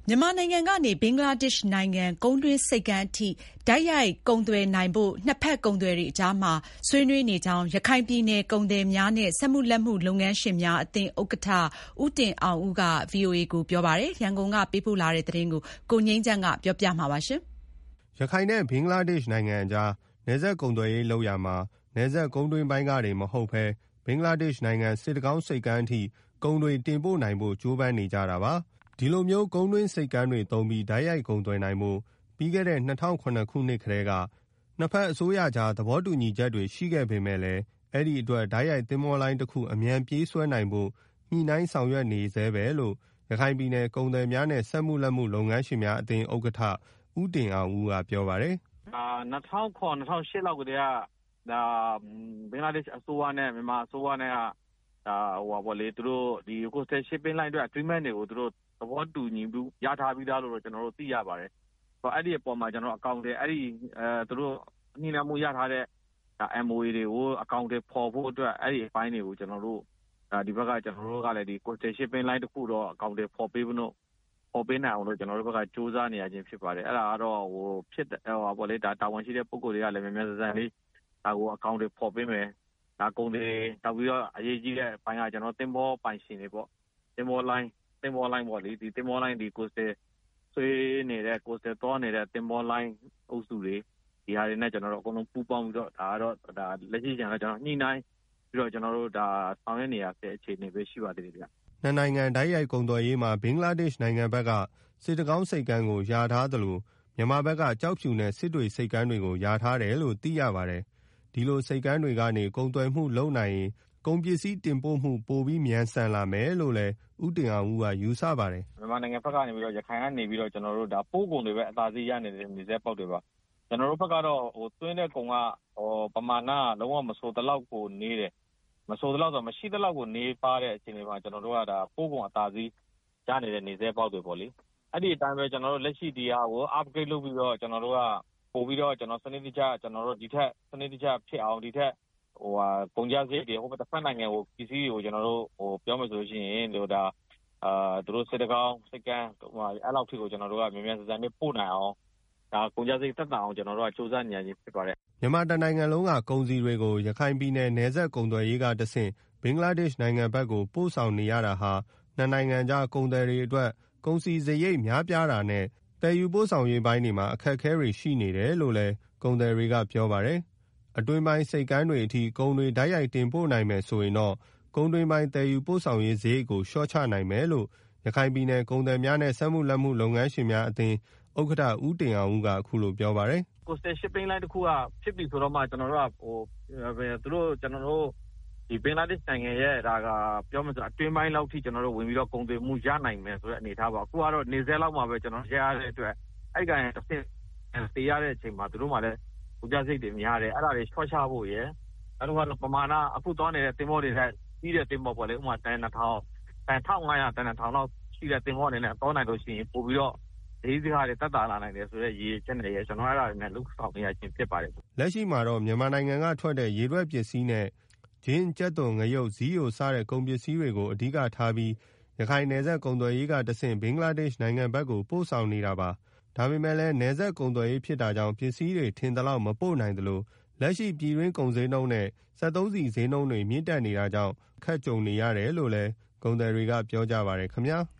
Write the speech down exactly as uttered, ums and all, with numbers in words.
မြန်မာနိုင်ငံကနေဘင်္ဂလားဒေ့ရှ်နိုင်ငံကုန်းတွင်းဆိပ်ကမ်းအထိတိုက်ရိုက်ကုန်သွယ်နိုင်ဖို့နှစ်ဖက်ကုန်သည်တွေအကြားမှာဆွေးနွေးနေကြောင်းရခိုင်ပြည်နယ်ကုန်သည်များနဲ့စက်မှုလက်မှုလုပ်ငန်းရှင်များအသင်းဥက္ကဋ္ဌဦးတင်အောင်ဦးက ဗွီအိုအေကိုပြောပါတယ်။ ရန်ကုန်ကပေးပို့လာတဲ့သတင်းကိုကိုငြိမ်းချမ်းကပြောပြမှာပါ။ရခိုင်နဲ့ဘင်္ဂလားဒေ့ရှ်နိုင်ငံအကြားနယ်စပ်ကုန်သွယ်ရေးလုပ်ရာမှာနယ်စပ်ကုန်းတွင်းပိုင်းကတွေမဟုတ်ဘဲဘင်္ဂလားဒေ့ရှ်နိုင်ငံစစ်တကောင်းဆိပ်ကမ်းအထိကုန်တွေတင်ပို့နိုင်ဖို့ကြိုးပမ်းနေကြတာပါ။ဒီလိုမျိုးကုန်းတွင်းဆိပ်ကမ်းတွေသုံးပြီးတိုက်ရိုက်ကုန်သွယ်နိုင်ဖို့ပြီးခဲ့တဲ့၂၀၀၇ခုနှစ်ကတည်းကနှစ်ဖက်အစိုးရကြားသဘောတူညီချက်တွေရှိခဲ့ပေမဲ့လည်းအဲ့ဒီအတွက်တိုက်ရိုက်သင်္ဘောလိုင်းတစ်ခုအမြန်ပြေးဆွဲနိုင်ဖို့ညှိနှိုင်းဆောင်ရွက်နေဆဲပဲလို့ရခိုင်ပြည်နယ်ကုန်သည်များနဲ့စက်မှုလက်မှုလုပ်ငန်းရှင်များအသင်းဥက္ကဋ္ဌဦးတင်အောင်ဦးကပြောပါတယ်။၂၀၀၇-၂၀၀၈လောက်ကတည်းကဒါဘင်္ဂလားဒေ့ရှ်အစိုးရနဲ့မြန်မာအစိုးရနဲ့ကဒါဟိုပါပေါ့လေသူတို့ဒီ coastal shipping line အတွက် agreement တွေကိုသူတို့သဘောတူညီမှုရထားပြီးသားလို့ကျွန်တော်တို့သိရပါတယ်။ဆိုတော့အဲ့ဒီအပေါ်မှာကျွန်တော်အကောင့်တွေအဲ့ဒီအဲသူတို့ညှိနှိုင်းမှုရထားတဲ့ဒါ M O A တွေကိုအကောင့်တွေပေါ်ဖို့အတွက်အဲ့ဒီအပိုင်းတွေကိုကျွန်တော်တို့ဒါဒီဘက်ကကျွန်တော်တို့ကလည်းဒီ coastal shipping line တခုတော့အကောင့်တွေပေါ်ပေးဖို့လို့ပေါ်ပေးနိုင်အောင်လို့ကျွန်တော်တို့ဘက်ကစူးစမ်းနေရခြင်းဖြစ်ပါတယ်။အဲ့ဒါကတော့ဟိုဖြစ်ဟိုပါပေါ့လေဒါတာဝန်ရှိတဲ့ပုဂ္ဂိုလ်တွေကလည်းမြန်မြန်ဆန်ဆန်လေးဒါကိုအကောင့်တွေပေါ်ပေးမယ်ဒါကုန်တွေတောက်ပြီးတော့အရေးကြီးတဲ့ဘိုင်းကကျွန်တော်သင်္ဘောပိုင်ရှင်တွေပေါ့သင်္ဘော line သင်္ဘော line ပေါ့လေဒီသင်္ဘော line ဒီ coastal ဆွေးနေတဲ့ coastal သွားနေတဲ့သင်္ဘော line အုပ်စုတွေဒီဟာတွေနဲ့ကျွန်တော်တို့အကုန်လုံးပူးပေါင်းပြီးတော့ဒါကတော့ဒါလက်ရှိကျန်တော့ကျွန်တော်ညှိနှိုင်းပြီးတော့ကျွန်တော်တို့ဒါဆောင်ရွက်နေရတဲ့အခြေအနေပဲရှိပါသေးတယ်ဗျ။နှစ်နိုင်ငံတိုက်ရိုက်ကုန်သွယ်ရေးမှာဘင်္ဂလားဒေ့ရှ်နိုင်ငံဘက်ကစစ်တကောင်းဆိပ်ကမ်းကိုယာထားသလိုမြန်မာဘက်ကကြောက်ဖြူနဲ့စစ်တွေဆိပ်ကမ်းတွေကိုယာထားတယ်လို့သိရပါတယ်။ဒီလိုဆိပ်ကမ်းတွေကနေကုန်သွယ်မှုလုပ်နိုင်ရင်ကုန်ပစ္စည်းတင်ပို့မှုပိုပြီးမြန်ဆန်လာမယ်လို့လည်းဦးတင်အောင်ဦးကယူဆပါတယ်။မြန်မာနိုင်ငံဘက်ကနေပြီးတော့ရခိုင်ကနေပြီးတော့ကျွန်တော်တို့ဒါပို့ကုန်တွေပဲအသာစီးရနေတဲ့မြေစဲပေါက်တွေပါကျွန်တော်တို့ဘက်ကတော့ဟိုသွင်းတဲ့ကုန်ကဟိုပမာဏလုံးဝမဆိုးတလောက်ကိုနေတယ်မဆိုးတလောက်ဆိုမရှိတလောက်ကိုနေပါတဲ့အခြေအနေမှာကျွန်တော်တို့ကဒါပို့ကုန်အသာစီးရနေတဲ့နေစဲပေါက်တွေပေါ့လေအဲ့ဒီအတိုင်းပဲကျွန်တော်တို့လက်ရှိဒီဟာကို upgrade လုပ်ပြီးတော့ကျွန်တော်တို့ကပို့ပြီးတော့ကျွန်တော်စနစ်တကျကျွန်တော်တို့ဒီထက်စနစ်တကျဖြစ်အောင်ဒီထက်ဟိုဟာကုန်ကြစရိတ်တွေဟိုဘက်တစ်ဖက်နိုင်ငံကိုပစ္စည်းတွေကိုကျွန်တော်တို့ဟိုပြောမယ်ဆိုလို့ရှိရင်ဒီဒါအာသူတို့စစ်တကောင်းစိတ်ကန်းဟိုအဲ့လောက်ထိကိုကျွန်တော်တို့ကမြန်မြန်ဆန်ဆန်လေးပို့နိုင်အောင်ဒါကုန်ကြစရိတ်တက်တာအောင်ကျွန်တော်တို့ကစူးစမ်းနေရခြင်းဖြစ်ပါတယ်မြန်မာတနိုင်ငံလုံးကကုန်စည်တွေကိုရခိုင်ပြည်နယ်နယ်စပ်ကုန်သွယ်ရေးကတဆင့်ဘင်္ဂလားဒေ့ရှ်နိုင်ငံဘက်ကိုပို့ဆောင်နေရတာဟာနှစ်နိုင်ငံကြားကုန်သည်တွေအတွက်ကုန်စည်စရိတ်များပြားတာနဲ့တည်ယူပို့ဆောင်ရေးပိုင်းတွေမှာအခက်အခဲတွေရှိနေတယ်လို့လည်းကုန်သည်တွေကပြောပါတယ်။အတွင်းပိုင်းစိတ်ကမ်းတွေအထိကုန်တွေဓာတ်ရိုက်တင်ပို့နိုင်မယ်ဆိုရင်တော့ကုန်တွင်းပိုင်းတည်ယူပို့ဆောင်ရေးစရိတ်ကိုလျှော့ချနိုင်မယ်လို့ရခိုင်ပြည်နယ်ကုန်သည်များနဲ့စက်မှုလက်မှုလုပ်ငန်းရှင်များအသင်းဥက္ကဋ္ဌဦးတင်အောင်ဦးကအခုလိုပြောပါတယ်။ coastal shipping line တခုကဖြစ်ပြီဆိုတော့မှကျွန်တော်တို့ကဟိုသူတို့ကျွန်တော်တို့ဒီဘင်္ဂလားဒေ့ရှ်နိုင်ငံရဲ့ဒါကပြောမှဆိုအတွင်းပိုင်းလောက်ထိကျွန်တော်တို့ဝင်ပြီးတော့ကုန်သွယ်မှုရနိုင်မယ်ဆိုတဲ့အနေထားပါအခုကတော့နေစဲလောက်မှာပဲကျွန်တော်ရရတဲ့အတွက်အဲ့ကံတစ်ဆင့်တေးရတဲ့အချိန်မှာသူတို့မှလည်းကုန်ကြစိတ်တွေများတယ်အဲ့ဒါတွေချော့ချဖို့ရယ်အဲ့တော့ပမာဏအခုသွားနေတဲ့တင်မောတွေနဲ့ပြီးတဲ့တင်မောပေါ့လေဥပမာတန်နှစ်ထောင်တန်တစ်ထောင်ငါးရာတန်နှစ်ထောင်လောက်ရှိတဲ့တင်မောအနေနဲ့တောနိုင်လို့ရှိရင်ပို့ပြီးတော့ဒီစကားတွေတက်တာလာနိုင်တယ်ဆိုတော့ရေချက်နေရကျွန်တော်အဲ့ဒါတွေနဲ့လုဆောင်နေရခြင်းဖြစ်ပါတယ်လက်ရှိမှာတော့မြန်မာနိုင်ငံကထွက်တဲ့ရေထွက်ပစ္စည်းနဲ့ဂျင်းကြက်သွန်ငရုတ်ဇီးယိုစတဲ့ကုန်ပစ္စည်းတွေကိုအဓိကထားပြီးရခိုင်နယ်စပ်ကုန်သွယ်ရေးကတဆင့်ဘင်္ဂလားဒေ့ရှ်နိုင်ငံဘက်ကိုပို့ဆောင်နေတာပါဒါပေမဲ့လည်းနယ်စပ်ကုန်သွယ်ရေးဖြစ်တာကြောင့်ပစ္စည်းတွေထင်သလောက်မပို့နိုင်သလိုလက်ရှိပြည်တွင်းကုန်စည်နှုန်းနဲ့စက်သုံးဆီဈေးနှုန်းတွေမြင့်တက်နေတာကြောင့်အခက်ကြုံနေရတယ်လို့လည်းကုန်သည်တွေကပြောကြပါတယ်ခင်ဗျာ။